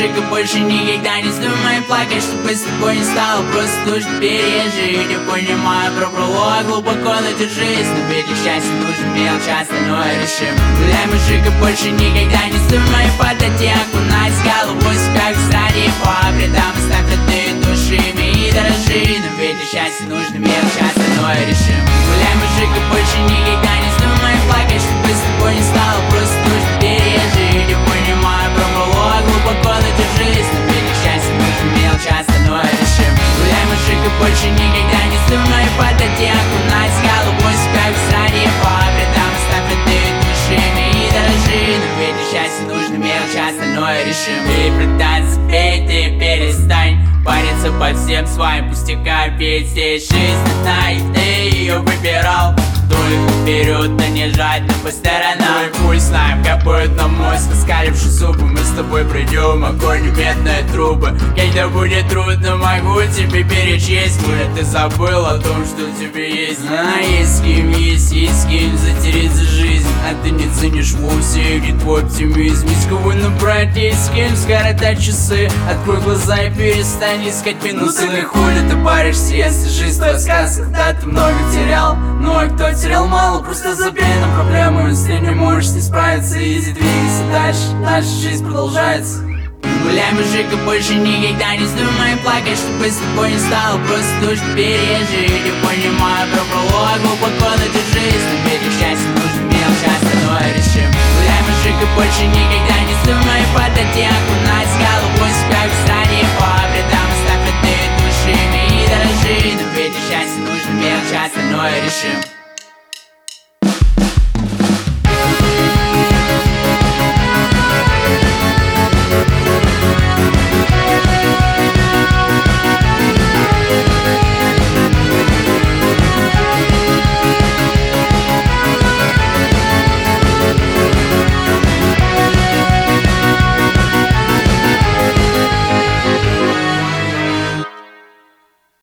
мужик, и больше никогда не вздумай плакать, чтобы с тобой не стало, просто нужно пережить. Не понимаю про пролог, глубоко, но держись. Но ведь для счастья нужен мелочь, остальное решим. Гуляй, мужик, и больше никогда не вздумай падать и окунать головой себя в сране по бредам. Оставь родные души, ими и дорожи. Но ведь для счастья нужно мелочь, остальное решим. Гуляй, мужик, и больше никогда не вздумай плакать, чтобы с тобой не стало, просто нужно пережить. Не понимаю про пролог, глубоко, но держись. Но ведь для счастья нужно мелочь, остальное решим. Гуляй, мужик, и больше никогда не вздумай падать и окунать головой себя в сране по бредам. Оставь родные души, ими и дорожи. Но ведь для счастья нужно мелочь, остальное решим. И пытаться петь, ты перестань париться под всем своим пустякам, ведь здесь жизнь одна, и ты ее выбирал. Только вперед, а не жадно по сторонам. Мы пусть знаем, капают на мозг, оскаливши зубы. Мы с тобой пройдем огонь и медные трубы. Когда будет трудно, могу тебе перечесть. Может, ты забыл о том, что у тебя есть. А есть с кем затереться жизнь. А ты не ценишь вовсе, где твой оптимизм. Есть кого набрать, есть с кем скоротать часы. Открой глаза и перестань искать минусы. Ну ты хули ты паришься, если жизнь твоя сказка. Когда ты много терял, ну а кто терял мало, просто забей на проблему. Если не можешь с ней справиться, иди двигайся дальше, наша жизнь продолжается. Гуляй, мужик, и больше никогда не вздумай плакать, чтобы с тобой не стало, просто нужно пережить. Не понимаю про пролог, глубоко, но держись. Но ведь для счастья нужно мелочь, остальное решим. Гуляй, мужик, и больше никогда не вздумай падать и окунать головой себя в сране по бредам. Оставь родные души, ими и дорожи. Но ведь для счастья нужно мелочь, остальное решим.